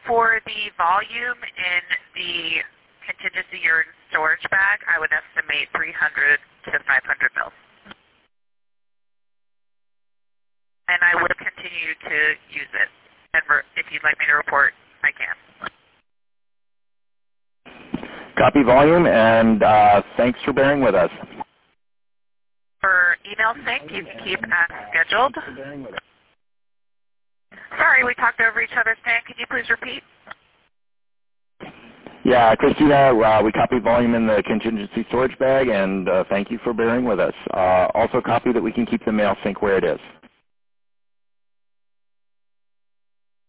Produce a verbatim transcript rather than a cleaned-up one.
For the volume in the contingency urine storage bag, I would estimate three hundred to five hundred mils. And I will continue to use it. And if you'd like me to report, I can. Copy volume, and uh, thanks for bearing with us. For email sync, you can keep as scheduled. Sorry, we talked over each other. Stan, could you please repeat? Yeah, Christina, uh, we copied volume in the contingency storage bag, and uh, thank you for bearing with us. Uh, also copy that we can keep the mail sync where it is.